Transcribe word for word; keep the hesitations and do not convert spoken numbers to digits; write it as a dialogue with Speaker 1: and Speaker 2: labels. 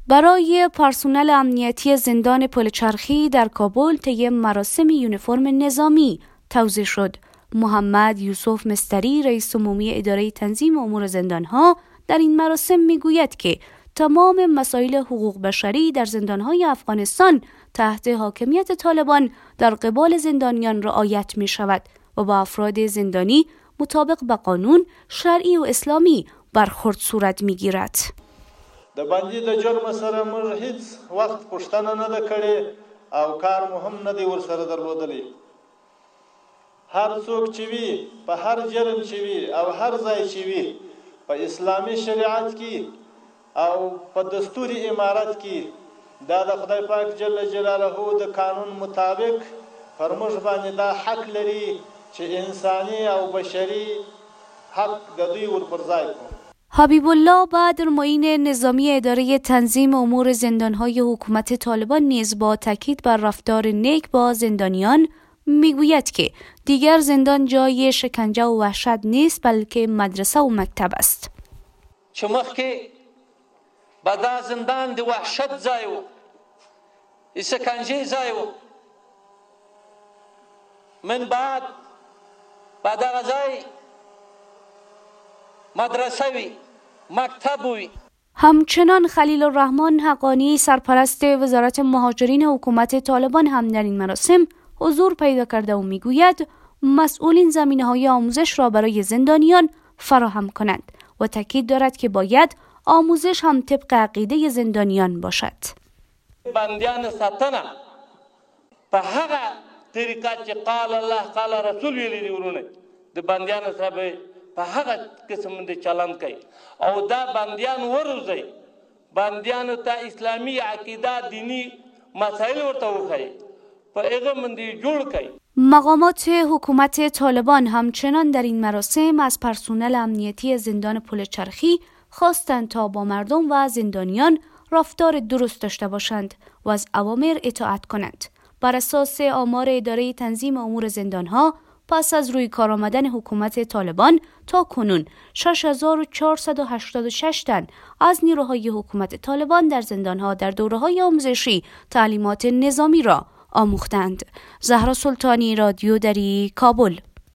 Speaker 1: برای پرسنل امنیتی زندان پل چرخی در کابل طی مراسم یونیفرم نظامی توزیع شد. محمد یوسف مستری، رئیس عمومی اداره تنظیم امور زندانها، در این مراسم میگوید که تمام مسائل حقوق بشری در زندانهای افغانستان تحت حاکمیت طالبان در قبال زندانیان رعایت می شود و با افراد زندانی مطابق به قانون شرعی و اسلامی برخورد صورت می گیرد.
Speaker 2: د باندې د جرم سره موږ هیڅ وخت پوښتنه نه ده کړې او کار مو هم نه دی ورسره درلودلی. هر څوک چې وي په هر جرم چې وي او هر ځای چې وي په اسلامي شریعت کې او په دستوري امارت کې دا د خدای پاک جل جلاله د قانون مطابق پر موږ باندې دا حق لري چې انساني او بشري حق د دوی ور پر ځای کړو.
Speaker 1: حبیب الله بدر، معین نظامی اداره تنظیم امور زندانهای حکومت طالبان، نیز با تاکید بر رفتار نیک با زندانیان میگوید که دیگر زندان جای شکنجه و وحشت نیست، بلکه مدرسه و مکتب است.
Speaker 3: چې مخکې به دا زندان د وحشت ځای و، د شکنجې ځای و، من بعد به دغه ځای مدرسه وی، مکتب وی.
Speaker 1: همچنان خلیل الرحمن حقانی، سرپرست وزارت مهاجرین حکومت طالبان، هم در این مراسم حضور پیدا کرده و میگوید مسئولین زمینه‌های آموزش را برای زندانیان فراهم کنند و تاکید دارد که باید آموزش هم طبق عقیده زندانیان باشد.
Speaker 3: بندیان ساتنه په هغه طریقه چې قال الله قال رسول ویلي دی ورونه د بندیان صاحب په هغه قسم د چلند کوي او دا بندیان وروزي بندیان ته اسلامی عقیده دینی مسائل ورته وخی په هغه مندي جوړ کوي.
Speaker 1: مقامات حکومت طالبان همچنان در این مراسم از پرسنل امنیتی زندان پل چرخی خواستند تا با مردم و زندانیان رفتار درست داشته باشند و از اوامر اطاعت کنند. بر اساس آمار اداره تنظیم امور زندانها، پس از روی کار آمدن حکومت طالبان تا کنون شش هزار و چهارصد و هشتاد و شش تن از نیروهای حکومت طالبان در زندانها در دوره‌های آموزشی تعلیمات نظامی را آموختند. زهرا سلطانی، رادیو دری، کابل.